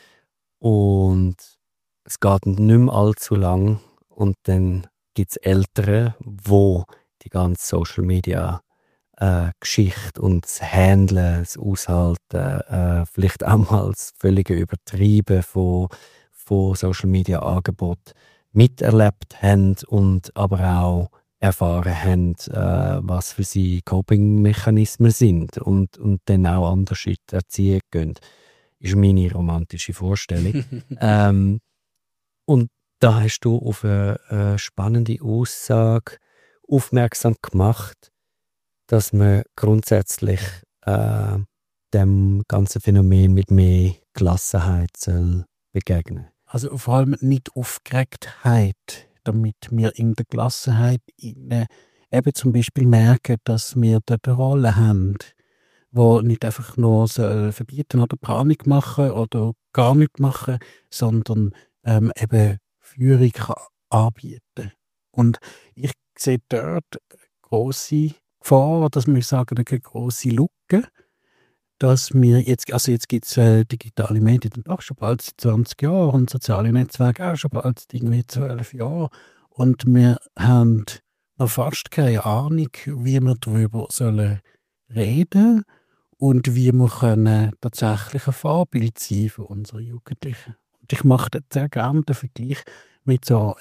Und es geht nicht mehr allzu lang und dann gibt es Eltern, die die ganze Social Media Äh, Geschichte und das Handeln, das Aushalten, äh, vielleicht auch mal das völlige Übertreiben von, von Social Media Angeboten miterlebt haben und aber auch erfahren haben, äh, was für sie Coping-Mechanismen sind und, und dann auch anders in die Erziehung gehen. Ist meine romantische Vorstellung. ähm, und da hast du auf eine, eine spannende Aussage aufmerksam gemacht, dass man grundsätzlich äh, dem ganzen Phänomen mit mehr Gelassenheit soll begegnen. Also vor allem nicht Aufgeregtheit, damit wir in der Gelassenheit in, eben zum Beispiel merken, dass wir dort eine Rolle haben, die nicht einfach nur soll verbieten oder Panik machen oder gar nichts machen, sondern ähm, eben Führung kann anbieten. Und ich sehe dort grosse Gefahr, dass wir sagen, eine grosse Lücke, dass wir jetzt, also jetzt gibt es äh, digitale Medien auch schon bald seit zwanzig Jahren und soziale Netzwerke auch schon bald seit irgendwie zwölf Jahren und wir haben noch fast keine Ahnung, wie wir darüber sollen reden und wie wir können tatsächlich ein Vorbild sein für unsere Jugendlichen. Und ich mache dort sehr gerne den Vergleich mit so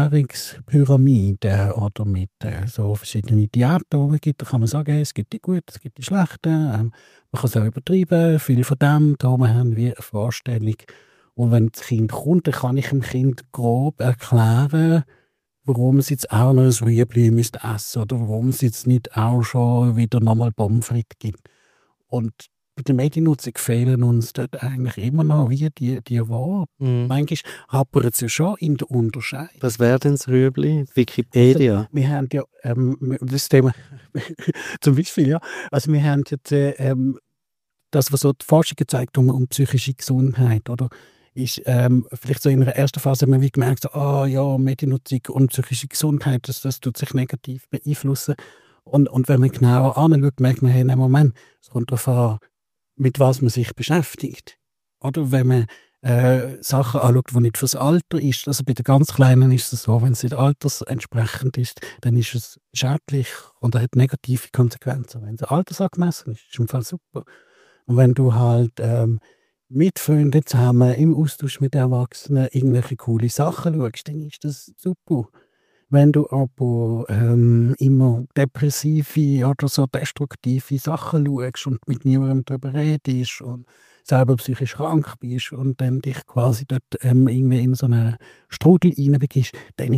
Ernährungspyramiden oder mit äh, so verschiedenen Diäten, die es gibt. Da kann man sagen, hey, es gibt die guten, es gibt die schlechten. Ähm, man kann es auch übertreiben, viel von dem. Da haben wir eine Vorstellung. Und wenn das Kind kommt, dann kann ich dem Kind grob erklären, warum es jetzt auch noch ein Rüebli müsste essen oder warum es jetzt nicht auch schon wieder nochmal Pommes frites gibt. Und bei der Mediennutzung fehlen uns dort eigentlich immer noch wie die, die Worte. Mhm. Manchmal hapert es ja schon in der Unterscheidung. Was wäre denn das Rüebli? Wikipedia? Also, wir haben ja, ähm, das Thema, zum Beispiel, ja, also wir haben jetzt, ähm, das, was so die Forschung gezeigt um, um psychische Gesundheit, oder, ist, ähm, vielleicht so in der ersten Phase haben wir wie gemerkt, so, ah ja, Mediennutzung und psychische Gesundheit, das, das tut sich negativ beeinflussen. Und, und wenn man genauer anschaut, merkt man, hey, nein, Moment, es kommt darauf an, mit was man sich beschäftigt. Oder wenn man äh, Sachen anschaut, die nicht fürs Alter ist. Also bei den ganz Kleinen ist es so, wenn es nicht altersentsprechend ist, dann ist es schädlich und hat negative Konsequenzen. Wenn es altersangemessen ist, ist es im Fall super. Und wenn du halt ähm, mit Freunden zusammen im Austausch mit Erwachsenen irgendwelche coole Sachen schaust, dann ist das super. Wenn du aber ähm, immer depressive oder so destruktive Sachen schaust und mit niemandem darüber redest und selber psychisch krank bist und dann dich quasi dort ähm, irgendwie in so einen Strudel reinbegibst, dann ist es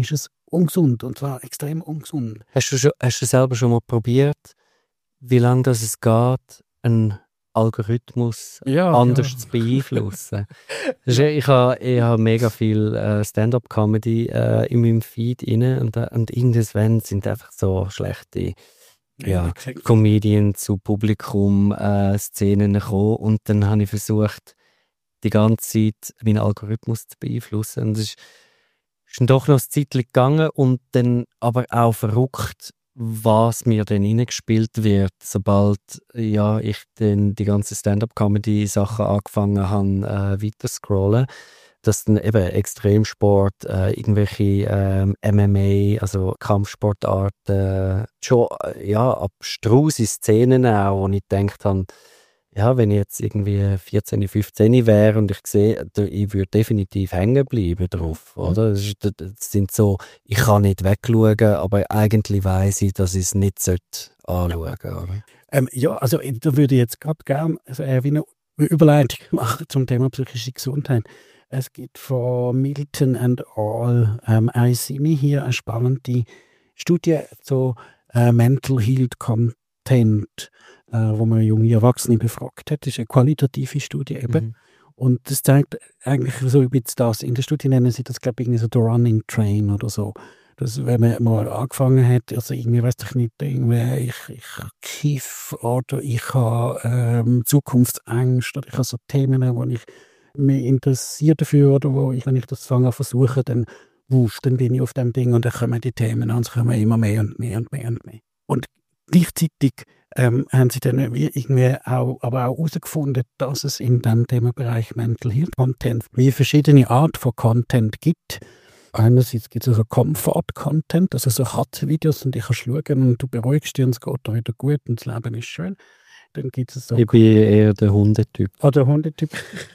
ungesund, und zwar extrem ungesund. Hast du, schon, hast du selber schon mal probiert, wie lange das es geht, einen Algorithmus ja, anders ja. zu beeinflussen? Das ist, ich habe ich habe mega viel äh, Stand-up-Comedy äh, in meinem Feed rein und, äh, und irgendwann sind einfach so schlechte ja, Comedians zu Publikum äh, Szenen gekommen und dann habe ich versucht, die ganze Zeit meinen Algorithmus zu beeinflussen. Und es ist, ist dann doch noch ein Zeitchen gegangen und dann aber auch verrückt, was mir dann reingespielt wird, sobald ja, ich dann die ganzen Stand-up-Comedy-Sachen angefangen habe, äh, weiter scrollen. Dass dann eben Extremsport, äh, irgendwelche ähm, M M A, also Kampfsportarten, schon äh, ja, abstruse Szenen auch, wo ich gedacht habe, ja, wenn ich jetzt irgendwie vierzehn, fünfzehn wäre und ich sehe, ich würde definitiv hängen bleiben drauf, oder? Das, ist, das sind so, ich kann nicht wegschauen, aber eigentlich weiss ich, dass ich es nicht anschauen sollte, oder? Ähm, ja, also da würde ich jetzt gerade gerne also, äh, wie eine Überleitung machen zum Thema psychische Gesundheit. Es gibt von Milton and al. Ähm, I see me hier eine spannende Studie zu äh, Mental Health Content, äh, wo man junge Erwachsene befragt hat. Das ist eine qualitative Studie eben. Mhm. Und das zeigt eigentlich so ein bisschen das. In der Studie nennen sie das, glaube ich, irgendwie so The Running Train oder so. Das, wenn man mal angefangen hat, also irgendwie, weiß ich nicht, irgendwie, ich, ich kiff oder ich habe ähm, Zukunftsängste oder ich habe so Themen, wo ich mich interessiert dafür oder wo ich, wenn ich das fange versuche, dann wusch, dann bin ich auf dem Ding und dann kommen die Themen an, es kommen immer mehr und mehr und mehr und mehr. Und gleichzeitig ähm, haben sie dann irgendwie auch, aber auch herausgefunden, dass es in dem Themenbereich Mental Health Content wie verschiedene Arten von Content gibt. Einerseits gibt es also Comfort-Content, also so Katzenvideos und ich kann schauen und du beruhigst dich und es geht dir wieder gut und das Leben ist schön. Dann gibt es so ich bin eher der Hundetyp. Ah, der Hundetyp.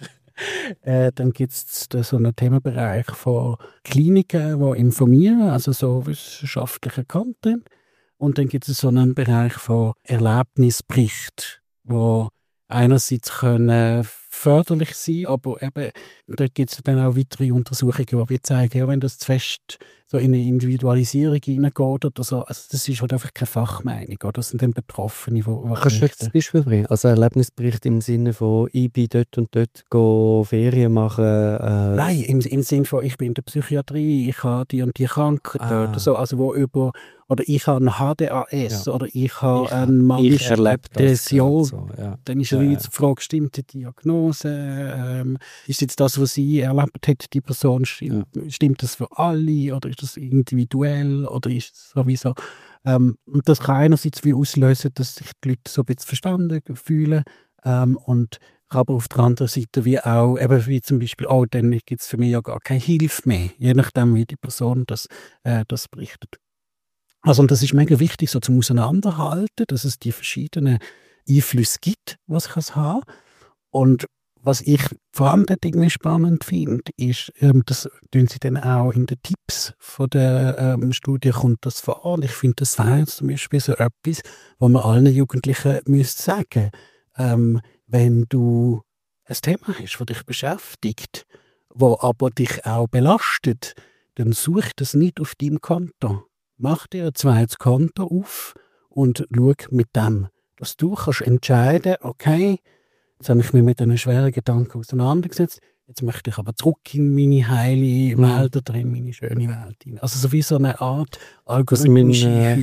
Äh, dann gibt es so einen Themenbereich von Kliniken, die informieren, also so wissenschaftlicher Content. Und dann gibt es so einen Bereich von Erlebnisbericht, wo einerseits können förderlich sein, aber eben, dort gibt es dann auch weitere Untersuchungen, die zeigen, ja, wenn das zu fest so in eine Individualisierung hineingeht oder so, also das ist halt einfach keine Fachmeinung, oder? Das sind dann Betroffene, die Kannst du ein Beispiel bringen? Also ein Erlebnisbericht im Sinne von, ich bin dort und dort go Ferien machen? Äh. Nein, im, im Sinne von, ich bin in der Psychiatrie, ich habe die und die Krankheit ah. oder so, also wo über, oder ich habe ein H D A S ja. oder ich habe ich, eine manische Depression. So, ja. Dann ist ja die Frage, stimmt die Diagnose? Ähm, ist jetzt das, was sie erlebt hat, die Person, stimmt, ja. stimmt das für alle oder ist das individuell oder ist es sowieso? Ähm, und das kann einerseits wie auslösen, dass sich die Leute so ein bisschen verstanden fühlen ähm, und aber auf der anderen Seite wie auch, eben wie zum Beispiel, oh, dann gibt es für mich ja gar keine Hilfe mehr, je nachdem, wie die Person das, äh, das berichtet. Also und das ist mega wichtig, so zum Auseinanderhalten, dass es die verschiedenen Einflüsse gibt, was kann es haben. Und was ich vor allem dort irgendwie spannend finde, ist, ähm, das tun sie dann auch in den Tipps von der ähm, Studie, kommt das vor. Ich finde, das wäre zum Beispiel so etwas, was man allen Jugendlichen müsste sagen. Ähm, wenn du ein Thema hast, das dich beschäftigt, das aber dich auch belastet, dann such das nicht auf deinem Konto. Mach dir ein zweites Konto auf und schau mit dem, dass du kannst entscheiden, okay, jetzt habe ich mich mit einem schweren Gedanken auseinandergesetzt, jetzt möchte ich aber zurück in meine heile Welt oder in meine schöne Welt hinein. Also so wie so eine Art algorithmische mein,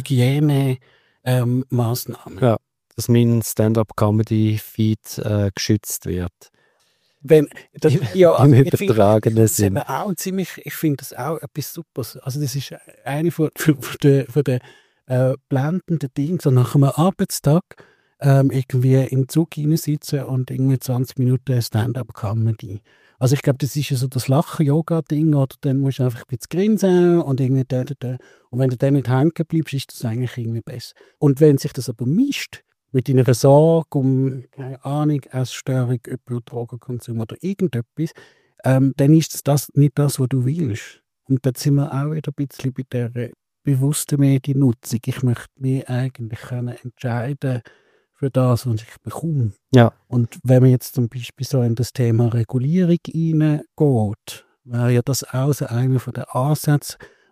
Hygiene-Maßnahme. Ähm, ja, dass mein Stand-up-Comedy-Feed äh, geschützt wird. Wenn, das, ja, also, im übertragenen Sinn. Auch ziemlich, ich finde das auch etwas Superes. Also das ist eine von, von den, von den äh, blendenden Dingen, so nach einem Arbeitstag ähm, irgendwie im Zug hineinsitzen und irgendwie zwanzig Minuten Stand-up-Comedy. Also ich glaube, das ist ja so das Lachen-Yoga-Ding, oder dann musst du einfach ein bisschen grinsen und irgendwie da, da, da. Und wenn du dann nicht hängen bleibst, ist das eigentlich irgendwie besser. Und wenn sich das aber mischt, mit deiner Sorge um, keine Ahnung, Essstörung, Drogenkonsum oder irgendetwas, ähm, dann ist das, das nicht das, was du willst. Und dann sind wir auch wieder ein bisschen bei der bewussten Mediennutzung. Ich möchte mich eigentlich können entscheiden für das, was ich bekomme. Ja. Und wenn man jetzt zum Beispiel so in das Thema Regulierung hineingeht, wäre ja das auch so einer von den Ansätzen,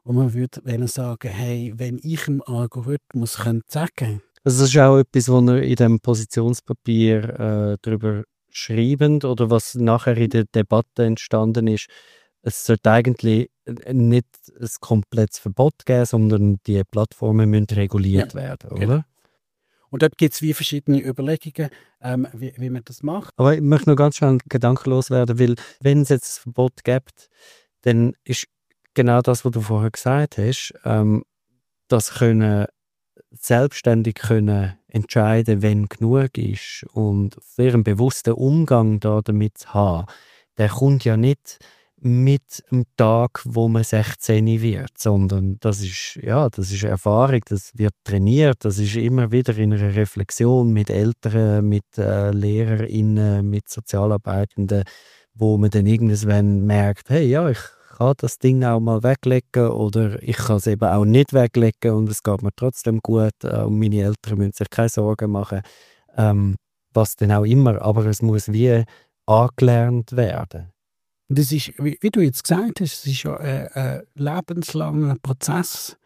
wo man würde sagen, hey, wenn ich dem Algorithmus könnte sagen. Also das ist auch etwas, was ihr in diesem Positionspapier äh, darüber schreiben oder was nachher in der Debatte entstanden ist. Es sollte eigentlich nicht ein komplettes Verbot geben, sondern die Plattformen müssen reguliert ja. werden, oder? Genau. Und dort gibt es wie verschiedene Überlegungen, ähm, wie, wie man das macht. Aber ich möchte noch ganz schnell gedankenlos werden, weil wenn es jetzt ein Verbot gibt, dann ist genau das, was du vorher gesagt hast, ähm, das können selbstständig können entscheiden, wenn genug ist und sehr einen bewussten Umgang da damit zu haben, der kommt ja nicht mit dem Tag, wo man sechzehn wird, sondern das ist, ja, das ist Erfahrung, das wird trainiert, das ist immer wieder in einer Reflexion mit Eltern, mit äh, LehrerInnen, mit Sozialarbeitenden, wo man dann irgendwann merkt, hey, ja, ich kann das Ding auch mal weglegen oder ich kann es eben auch nicht weglegen und es geht mir trotzdem gut äh, und meine Eltern müssen sich keine Sorgen machen, ähm, was denn auch immer, aber es muss wie angelernt werden. Das ist, wie, wie du jetzt gesagt hast, es ist ja ein, ein lebenslanger Prozess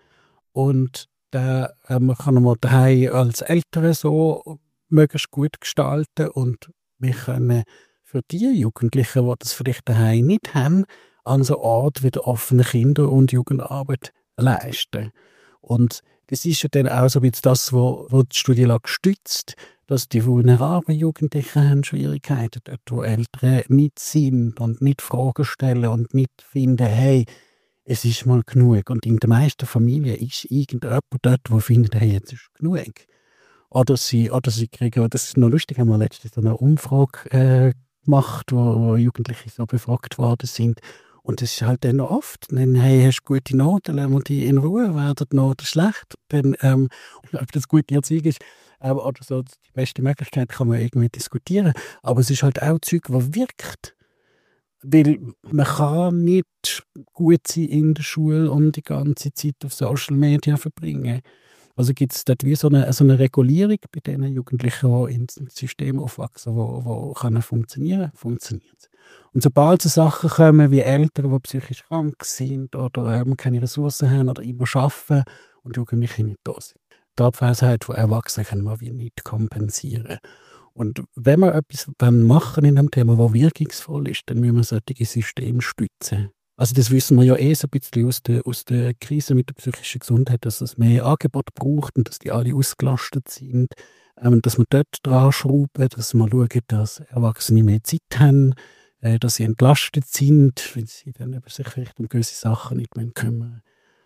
und der, äh, man kann mal daheim als Eltern so möglichst gut gestalten und wir können für die Jugendlichen, die das vielleicht daheim nicht haben, an so einer Art wieder offene Kinder- und Jugendarbeit leisten. Und das ist ja dann auch so ein bisschen das, was die Studienlage stützt, dass die vulnerablen Jugendlichen haben Schwierigkeiten dort, wo Eltern nicht sind und nicht Fragen stellen und nicht finden, hey, es ist mal genug. Und in den meisten Familien ist irgendjemand dort, der findet, hey, jetzt ist genug. Oder sie, oder sie kriegen, das ist noch lustig, haben wir letztens eine Umfrage äh, gemacht, wo, wo Jugendliche so befragt worden sind. Und das ist halt dann oft, dann, hey, hast du gute Noten, lassen wir die in Ruhe, werden die Noten schlecht. Dann, ähm, ob das gute Erziehung ist, ähm, oder so, die beste Möglichkeit kann man irgendwie diskutieren. Aber es ist halt auch Zeug, was wirkt. Weil man kann nicht gut sein in der Schule und die ganze Zeit auf Social Media verbringen. Also gibt es dort wie so eine, so eine Regulierung bei den Jugendlichen, die ins System aufwachsen, wo, wo können funktionieren, funktioniert. Und sobald so Sachen kommen wie Eltern, die psychisch krank sind oder ähm, keine Ressourcen haben oder immer arbeiten und Jugendliche nicht da sind. Die Abwesenheit von Erwachsenen können wir wie nicht kompensieren. Und wenn wir etwas machen in einem Thema, das wirkungsvoll ist, dann müssen wir solche Systeme stützen. Also das wissen wir ja eh so ein bisschen aus der, aus der Krise mit der psychischen Gesundheit, dass es mehr Angebot braucht und dass die alle ausgelastet sind. Ähm, dass wir dort dran schrauben, dass wir schauen, dass Erwachsene mehr Zeit haben, äh, dass sie entlastet sind, wenn sie dann eben sich vielleicht um gewisse Sachen nicht mehr kümmern.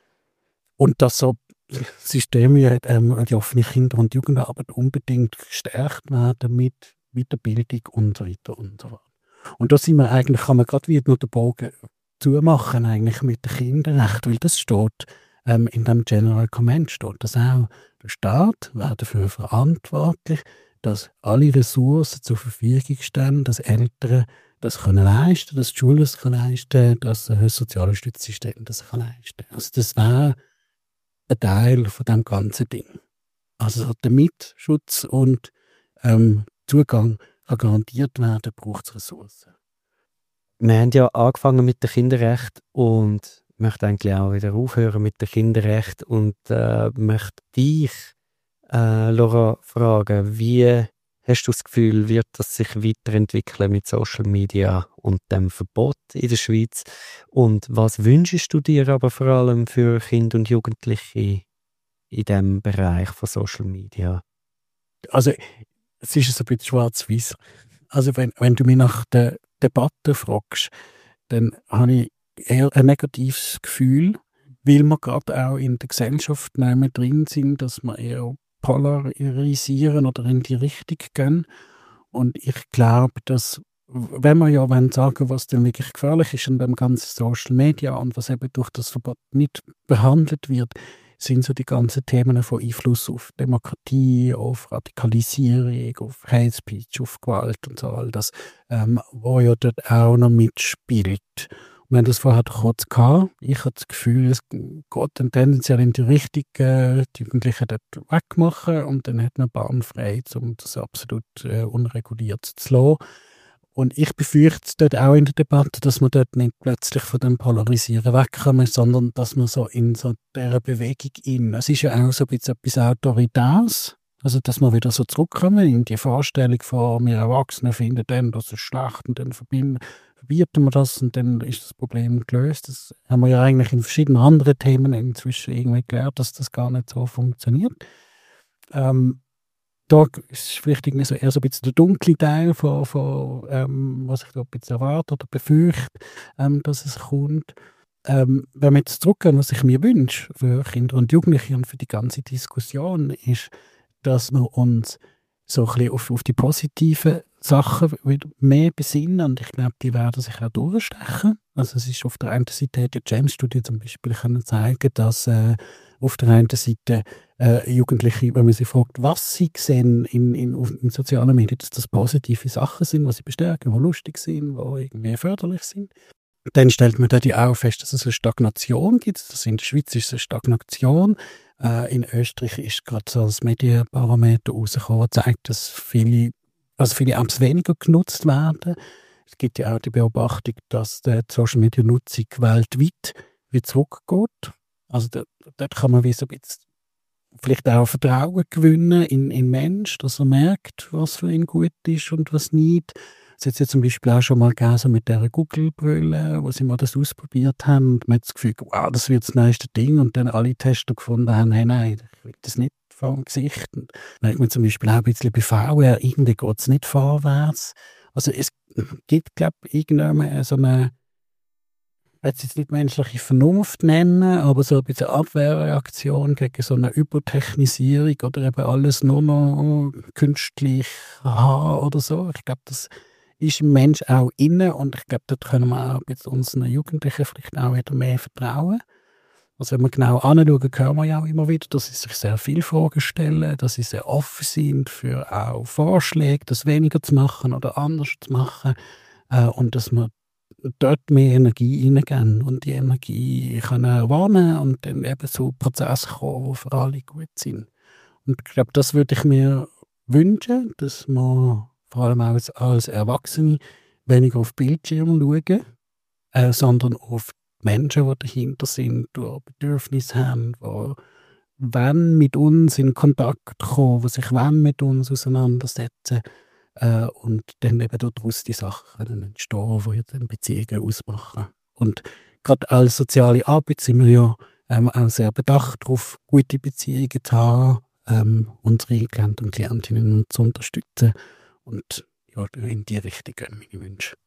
Und dass so Systeme wie ähm, die offene Kinder- und Jugendarbeit unbedingt gestärkt werden mit Weiterbildung und so weiter und so fort. Und da sind wir eigentlich, kann man gerade wieder nur den Bogen zumachen eigentlich mit den Kinderrechten, weil das steht ähm, in dem General Comment steht das auch. Der Staat wäre dafür verantwortlich, dass alle Ressourcen zur Verfügung stehen, dass Eltern das können leisten, dass die Schulen das können leisten, dass das soziale Stützsystem das kann leisten. Also das wäre ein Teil von dem ganzen Ding. Also der Mitschutz und ähm, Zugang kann garantiert werden, braucht es Ressourcen. Wir haben ja angefangen mit dem Kinderrecht und möchte eigentlich auch wieder aufhören mit dem Kinderrecht und äh, möchte dich, äh, Laura, fragen, wie hast du das Gefühl, wird das sich weiterentwickeln mit Social Media und dem Verbot in der Schweiz? Und was wünschst du dir aber vor allem für Kinder und Jugendliche in diesem Bereich von Social Media? Also es ist so ein bisschen schwarz-weiß. Also wenn, wenn du mich nach der Debatte fragst, dann habe ich eher ein negatives Gefühl, weil wir gerade auch in der Gesellschaft nicht mehr drin sind, dass wir eher polarisieren oder in die Richtung gehen. Und ich glaube, dass, wenn wir ja wollen sagen, was denn wirklich gefährlich ist in dem ganzen Social Media und was eben durch das Verbot nicht behandelt wird, sind so die ganzen Themen von Einfluss auf Demokratie, auf Radikalisierung, auf Hate Speech, auf Gewalt und so all das, ähm, wo ja dort auch noch mitspielt. Und wir haben das vorher kurz gehabt. Ich habe das Gefühl, es geht dann tendenziell in die Richtung, äh, die Jugendlichen dort wegmachen und dann hat man Bahn frei, um das absolut äh, unreguliert zu lassen. Und ich befürchte dort auch in der Debatte, dass wir dort nicht plötzlich von dem Polarisieren wegkommen, sondern dass wir so in so dieser Bewegung in, es ist ja auch so ein bisschen etwas Autoritäres, also dass wir wieder so zurückkommen in die Vorstellung von, wir Erwachsenen finden dann, das ist schlecht und dann verbinden, verbieten wir das und dann ist das Problem gelöst. Das haben wir ja eigentlich in verschiedenen anderen Themen inzwischen irgendwie gelernt, dass das gar nicht so funktioniert. Ähm, Da ist vielleicht irgendwie so eher so ein bisschen der dunkle Teil von, von ähm, was ich da ein bisschen erwarte oder befürchte, ähm, dass es kommt. Ähm, wenn wir jetzt zurückgehen, was ich mir wünsche für Kinder und Jugendliche und für die ganze Diskussion, ist, dass wir uns so ein bisschen auf, auf die positiven Sachen wieder mehr besinnen und ich glaube, die werden sich auch durchstechen. Also es ist auf der einen Seite, die James-Studie zum Beispiel können zeigen, dass äh, auf der einen Seite äh, Jugendliche, wenn man sie fragt, was sie sehen in, in, in sozialen Medien, dass das positive Sachen sind, was sie bestärken, die lustig sind, die irgendwie förderlich sind. Dann stellt man dort auch fest, dass es eine Stagnation gibt. Also in der Schweiz ist es eine Stagnation. Äh, in Österreich ist gerade so das Medienbarometer rausgekommen, das zeigt, dass viele, also viele Apps weniger genutzt werden. Es gibt ja auch die Beobachtung, dass die Social-Media-Nutzung weltweit wieder zurückgeht. Also dort, dort kann man wie so ein bisschen vielleicht auch Vertrauen gewinnen in den Menschen, dass er merkt, was für ihn gut ist und was nicht. Es hat ja zum Beispiel auch schon mal gegeben, so mit dieser Google-Brille, wo sie mal das ausprobiert haben. Und man hat das Gefühl, wow, das wird das nächste Ding. Und dann alle Tester gefunden haben, hey, nein, ich will das nicht vor dem Gesicht. Und dann hat man zum Beispiel auch ein bisschen bei V R, irgendwie geht es nicht vorwärts. Also es gibt, glaube ich, irgendwann so eine, ich will es jetzt nicht menschliche Vernunft nennen, aber so ein bisschen Abwehrreaktion gegen so eine Übertechnisierung oder eben alles nur noch künstlich haben oder so. Ich glaube, das ist im Mensch auch inne und ich glaube, dort können wir auch jetzt unseren Jugendlichen vielleicht auch wieder mehr vertrauen. Also wenn wir genau anschauen, hören wir ja auch immer wieder, dass sie sich sehr viele Fragen stellen, dass sie sehr offen sind für auch Vorschläge, das weniger zu machen oder anders zu machen äh, und dass wir dort mehr Energie hineingeben und die Energie können warnen und dann eben so Prozesse kommen, die für alle gut sind. Und ich glaube, das würde ich mir wünschen, dass man vor allem auch als, als Erwachsene weniger auf Bildschirme schauen, äh, sondern auf die Menschen, die dahinter sind, die Bedürfnisse haben, die wollen mit uns in Kontakt kommen, die sich wollen mit uns auseinandersetzen äh, und dann eben daraus die Sachen können entstehen, die dann Beziehungen ausmachen. Und gerade als soziale Arbeit sind wir ja ähm, auch sehr bedacht darauf, gute Beziehungen zu haben, ähm, unsere Klienten und Klientinnen zu unterstützen. Und ja, in die Richtung gehen meine Wünsche.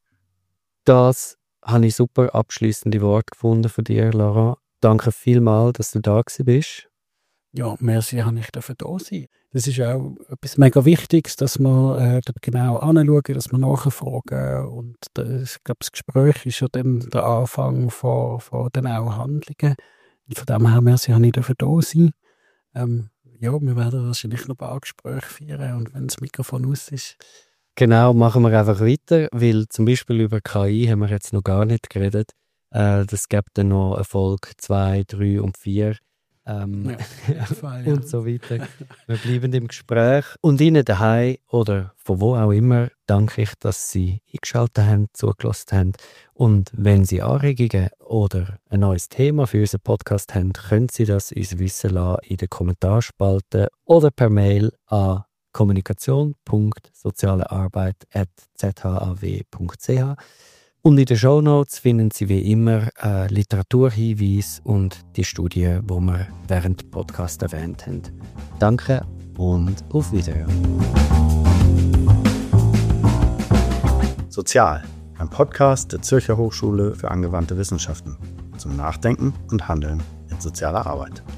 Das habe ich super abschließende Worte gefunden von dir, Lara. Danke vielmals, dass du da bist. Ja, merci, habe ich dafür da sein. Das ist auch etwas mega Wichtiges, dass wir äh, dort genau anschauen, dass wir nachfragen. Und das, ich glaube, das Gespräch ist ja dann der Anfang von, von den auch Handlungen. Und von dem her, merci, habe ich dafür da sein. Ähm, ja, wir werden wahrscheinlich noch ein paar Gespräche führen und wenn das Mikrofon aus ist. Genau, machen wir einfach weiter, weil zum Beispiel über K I haben wir jetzt noch gar nicht geredet. Äh, das gibt dann noch eine Folge zwei, drei und vier ähm, ja, Fall, ja. und so weiter. Wir bleiben im Gespräch. Und Ihnen daheim oder von wo auch immer danke ich, dass Sie eingeschaltet haben, zugelassen haben. Und wenn Sie Anregungen oder ein neues Thema für unseren Podcast haben, können Sie das uns wissen lassen in den Kommentarspalte oder per Mail an kommunikation punkt sozialearbeit at z h a w punkt c h. Und in den Shownotes finden Sie wie immer äh, Literaturhinweise und die Studie, die wir während des Podcasts erwähnt haben. Danke und auf Wiedersehen. Sozial, ein Podcast der Zürcher Hochschule für angewandte Wissenschaften zum Nachdenken und Handeln in sozialer Arbeit.